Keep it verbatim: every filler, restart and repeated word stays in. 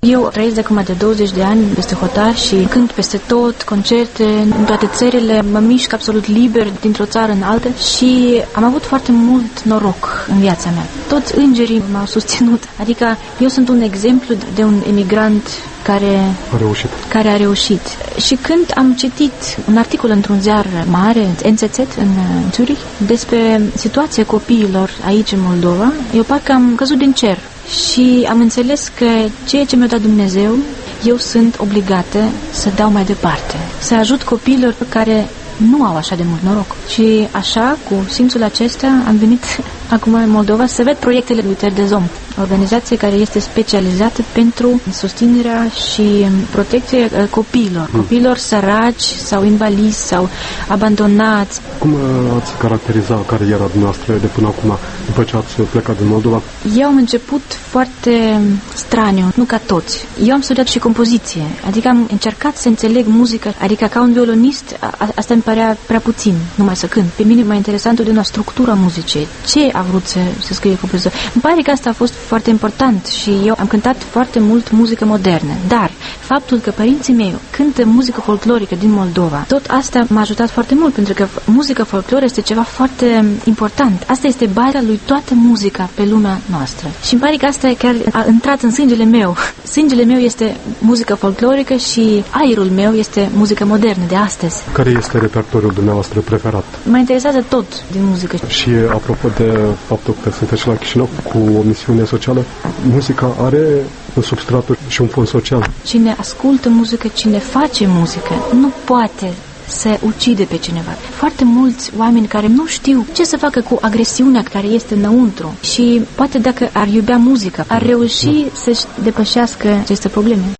Eu trăiesc de acum de douăzeci de ani peste hotar și cânt peste tot, concerte, în toate țările, mă mișc absolut liber dintr-o țară în altă și am avut foarte mult noroc în viața mea. Toți îngerii m-au susținut, adică eu sunt un exemplu de un emigrant care a reușit. care a reușit. Și când am citit un articol într-un ziar mare, N Z Z, în Zurich, despre situația copiilor aici în Moldova, eu parcă am căzut din cer și am înțeles că ceea ce mi-a dat Dumnezeu, eu sunt obligată să dau mai departe, să ajut copiilor care nu au așa de mult noroc. Și așa, cu simțul acesta, am venit acum în Moldova să ved proiectele lui Terre des Hommes, organizație care este specializată pentru susținerea și protecția copiilor, hmm. copiilor săraci sau invalizi sau abandonați. Cum ați caracteriza cariera noastră de până acum, după ce ați plecat din Moldova? Eu am început foarte straniu, nu ca toți. Eu am studiat și compoziție, adică am încercat să înțeleg muzică, adică ca un violonist, a, asta îmi părea prea puțin, numai să cânt. Pe mine m-a interesat întotdeauna structura muzicii. Ce a vrut să, să scrie compozitor? Îmi pare că asta a fost foarte important și eu am cântat foarte mult muzică modernă, dar faptul că părinții mei cântă muzică folclorică din Moldova, tot asta m-a ajutat foarte mult, pentru că muzica folclor este ceva foarte important. Asta este baza lui toată muzica pe lumea noastră. Și îmi pare că asta chiar a intrat în sângele meu. Sângele meu este muzică folclorică și aerul meu este muzică modernă de astăzi. Care este repertoriul dumneavoastră preferat? Mă interesează tot din muzică. Și apropo de faptul că sunteți la Chișinău cu o misiune socială, muzica are un substrat și un fond social. Cine ascultă muzică, cine face muzică, nu poate să ucide pe cineva. Foarte mulți oameni care nu știu ce să facă cu agresiunea care este înăuntru și poate dacă ar iubea muzica, ar reuși să-și depășească aceste probleme.